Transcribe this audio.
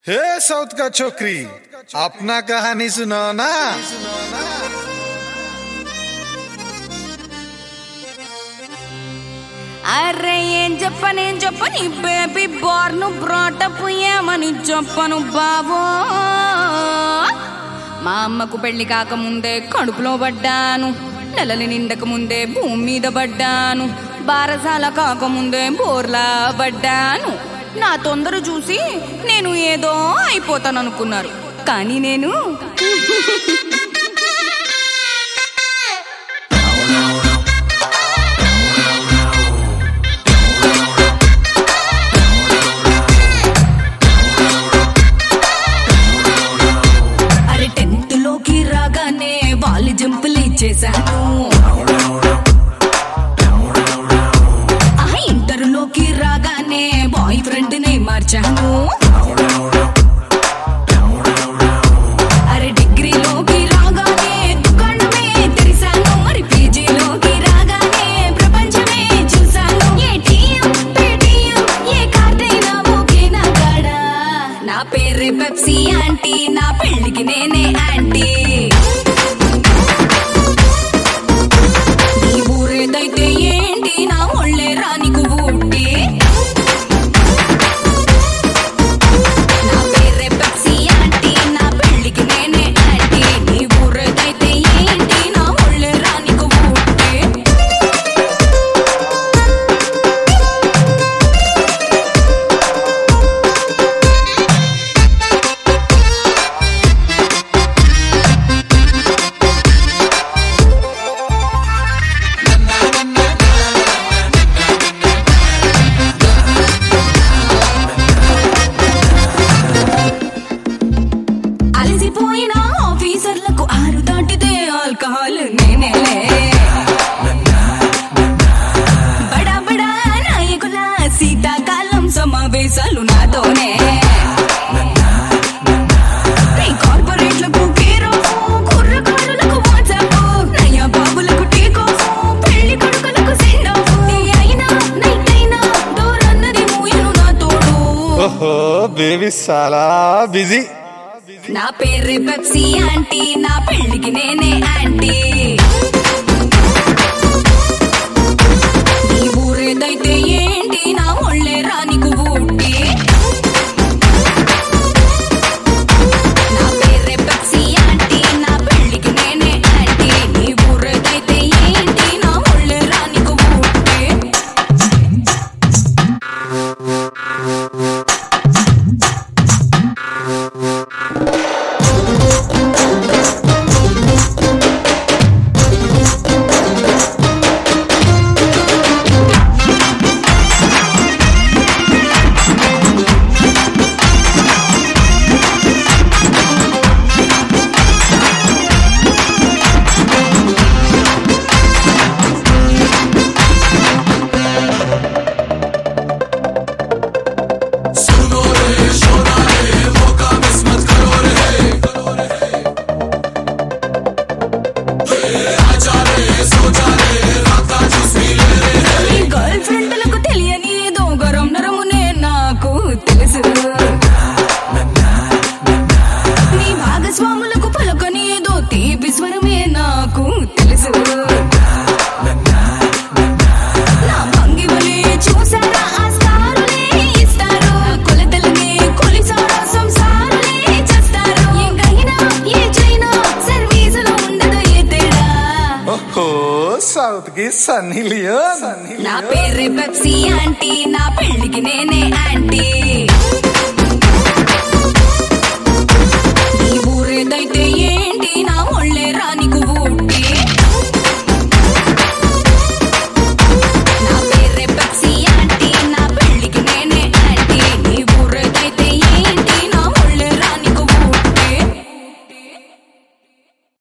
हे south का छोकरी, अपना कहानी सुनाओ ना। అరే ఏం చెప్పని బేబీ బార్ను బ్రాటప్ ఏమని చెప్పను బాబో. మా అమ్మకు పెళ్లి కాకముందే కడుపులో పడ్డాను, నెలలు నిండక ముందే భూమి మీద పడ్డాను, బారసాల కాకముందే బోర్లా పడ్డాను. నా తొందర చూసి నేను ఏదో అయిపోతాననుకున్నారు, కానీ నేను జంపులు ఇచ్చేశాను. ఇంటర్లోకి రాగానే బాయ్ ఫ్రెండ్ ని మార్చాను. అరే డిగ్రీలోకి రాగానే దుకాణమే తెరిశాను. మరి పీజీలోకి రాగానే ప్రపంచమే చూశాను. ఏటీఎం పేటీఎం ఏ కార్డైనా ఓకే నా కాడా. నా పేరే పెప్సీ ఆంటీ, నా పెళ్లికి నేనే ఆంటీ. ఏదైతే ఏంటి నా ఒళ్ళే రానికు ఊటి. నా పేరే పెప్సీ ఆంటీ, నా పెళ్లికి నేనే ఆంటీ. నీ ఊరేదైతే ఏంటి నా ఒళ్ళే రానికు ఊటి. ఆఫీసర్లకు 6 దాటితే ఆల్కహాల్ నేనేలే. బడా బడా నాయకుల శీతాకాలం సమావేశాలు నాతోనే. కార్పొరేట్లకు కేర్ ఆఫ్, కుర్రకారులకు వాట్సాప్, నయా బాబులకు టేక్ ఆఫ్, పెళ్లి కొడుకులకు సెండ్ ఆఫ్. డే అయినా నైట్ అయినా డోర్ అన్నది మూయను నా తోడు. ఓహో బేబీ చాలా బిజీ. నా పేరే పెప్సీ ఆంటీ, నా పెళ్లికి నేనే ఆంటీ. నీ ఊరేదైతే ఏంటి నా ఒళ్ళే రానికు ఊటి. నా పేరే పెప్సీ ఆంటీ, నా పెళ్లికి నేనే ఆంటీ. నీ ఊరేదైతే ఏంటి నా ఒళ్ళే రానికు ఊటి. సౌత్ కి సన్నీ లియోన్. నా పేరే పెప్సీ ఆంటీ, నా పెళ్లికి నేనే ఆంటీ.